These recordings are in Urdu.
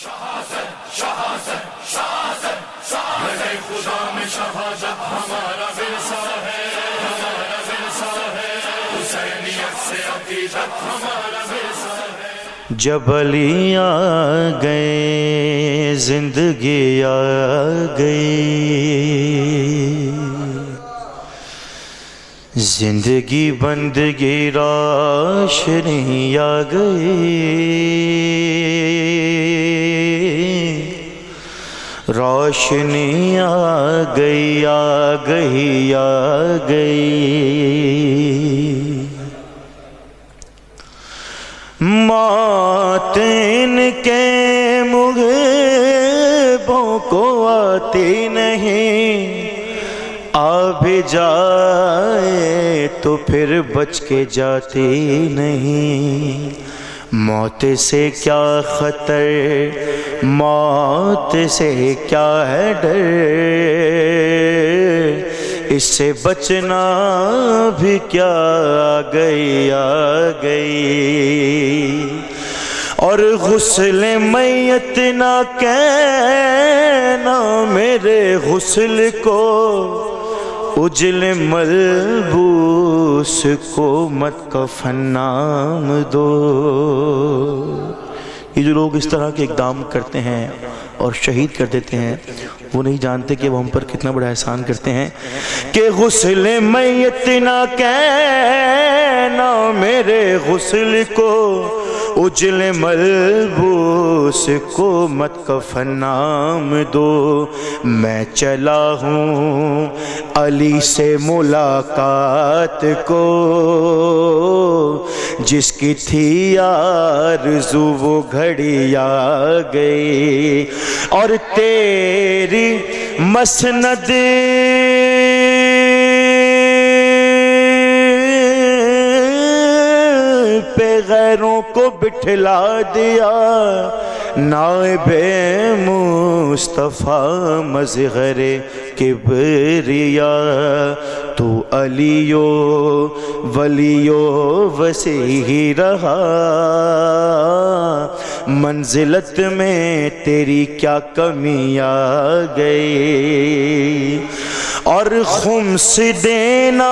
خدا میں شہادت ہمارا ورثہ ہے، ہمارا ورثہ ہے، حسینیت سے عقیدت ہمارا ورثہ ہے۔ جب علی آ گئے زندگی آ گئی، زندگی بندگی روشنی آ گئی، روشنی آ گئی آ گئی آ گئی۔ موت ان کے محبوں کو آتی نہیں، آ بھی جائے تو پھر بچ کے جاتی نہیں۔ موت سے کیا خطر، موت سے کیا ہے ڈر، اس سے بچنا بھی کیا آ گئی آ گئی۔ اور غسل میت نہ کہنا میرے غسل کو، اجل ملبوس کو مت کفن نام دو۔ یہ جو لوگ اس طرح کے اقدام کرتے ہیں اور شہید کر دیتے ہیں، وہ نہیں جانتے کہ وہ ہم پر کتنا بڑا احسان کرتے ہیں کہ غسل میت نہ کہنا میرے غسل کو، اجل ملبوس کو مت کفن نام دو۔ میں چلا ہوں علی سے ملاقات کو، جس کی تھی آرزو وہ گھڑی آ گئی، اور تیری مسند پہ غیروں کو بٹھلا دیا۔ نائب مصطفیٰ مظہر کبریا، تو علیو ولیو وسیع رہا، منزلت میں تیری کیا کمی آ گئی۔ اور خمس دینا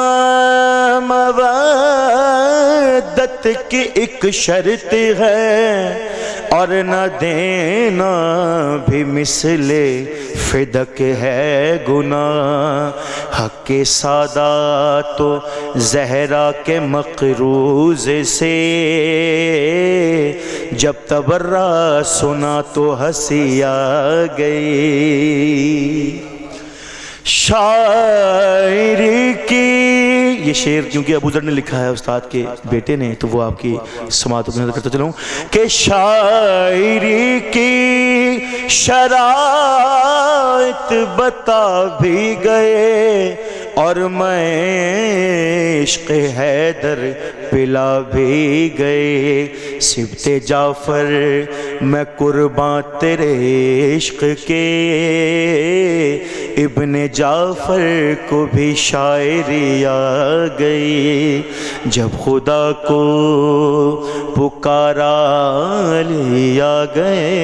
مودت کی ایک شرط ہے، اور نہ دینا بھی مثل فدق ہے گناہ۔ حق سادات و زہرا کے مقروض سے جب تبرہ سنا تو ہنسی آ گئی۔ شاعری کی یہ شعر کیونکہ ابو ذر نے لکھا ہے استاد کے بیٹے نے، تو وہ آپ کی سماعتوں کو نظر کرتا چلوں کہ شاعری کی شرائط بتا بھی گئے، اور میں عشق حیدر پلا بھی گئے۔ سبت جعفر میں قرباں تیرے عشق کے، ابن جعفر کو بھی شاعری آ گئی۔ جب خدا کو پکارا علی آ گئے،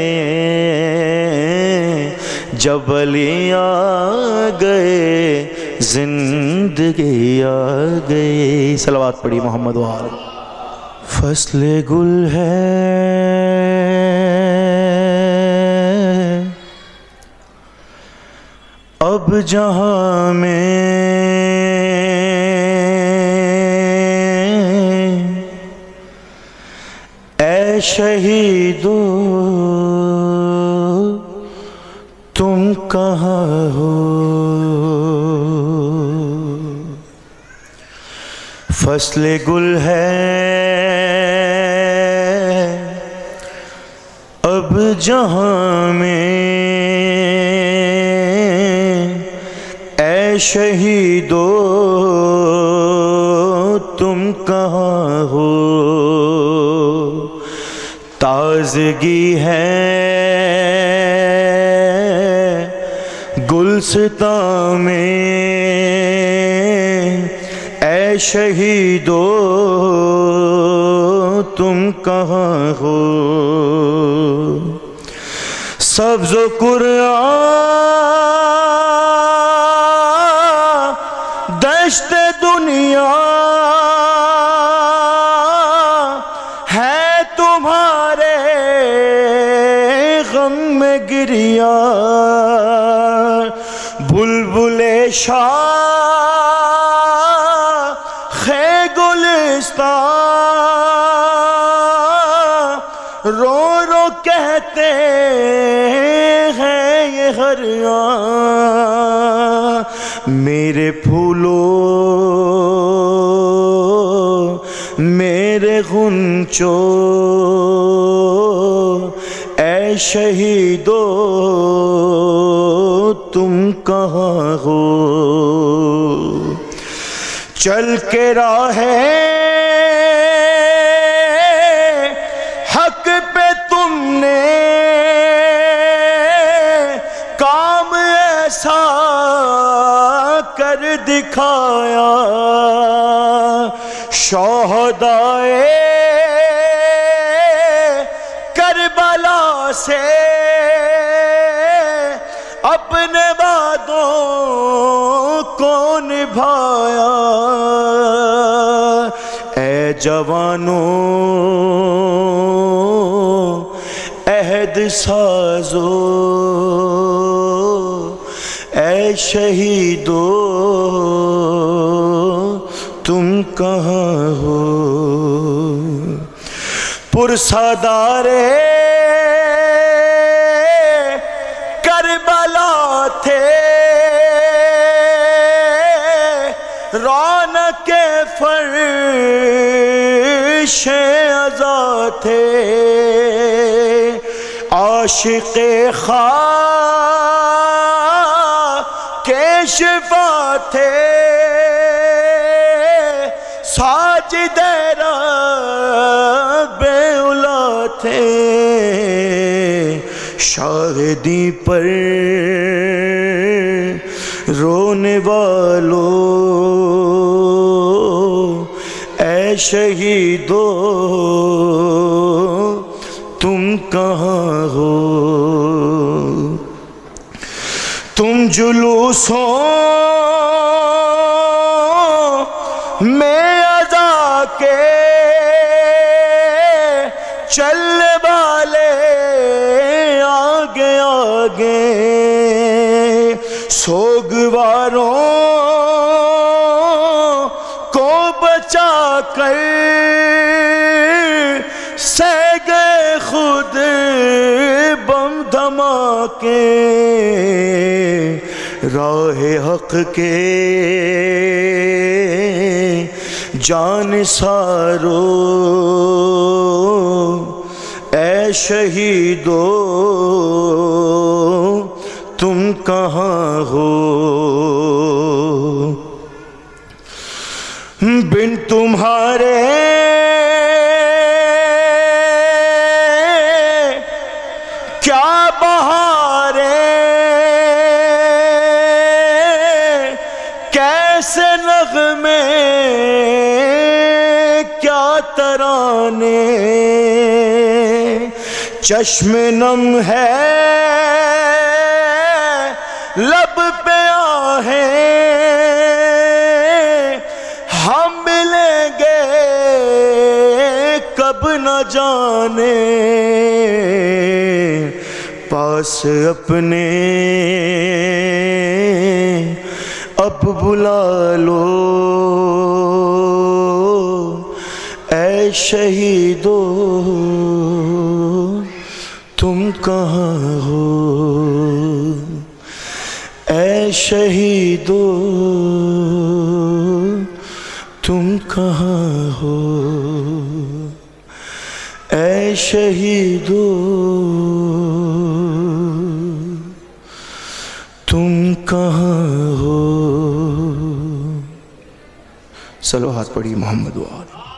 جب علی آ گئے زندگی آ گئی۔ صلوات پڑھی محمد و آل۔ فصل گل ہے اب جہاں میں، اے شہیدو تم کہاں ہو؟ فصل گل ہے اب جہاں میں، اے شہیدو تم کہاں ہو؟ تازگی ہے گلستاں میں، اے شہیدو تم کہاں ہو؟ سبز و قرآن دشت دنیا ہے تمہارے غم میں گریا، بلبل شاخ گلستان رو رو کہتے ہیں یہ ہر آن، میرے پھولوں میرے غنچوں اے شہیدو تم کہاں ہو؟ چل کے راہ حق پہ تم نے کام ایسا کر دکھایا، شہدائے کربلا سے اپنے وعدوں کو نبھایا، اے جوانوں عہد سازو، اے شہیدو تم کہاں ہو؟ پرسادارے کربلا تھے، رونق فرش عزا تھے، عاشق خاک کے شفا تھے، ساجد رب اولا تھے، شاہدی پر رونے والوں اے شہیدو تم کہاں ہو؟ تم جلوسوں میں عزا کے چلنے والے آگے آگے، سوگواروں کو بچا کر سہ گئے خود بم دھماکے، راہ حق کے جان سارو اے شہیدو تم کہاں ہو؟ بن تمہارے کیا بہاریں، کیسے نغمے کیا ترانے، چشم نم ہے لب پہ آہیں، ہم ملیں گے کب نہ جانے، پاس اپنے اب بلا لو اے شہیدو تم کہاں ہو؟ اے شہیدو تم کہاں ہو؟ اے شہیدو تم کہاں ہو؟ چلو ہاتھ پڑھی محمد وآلہ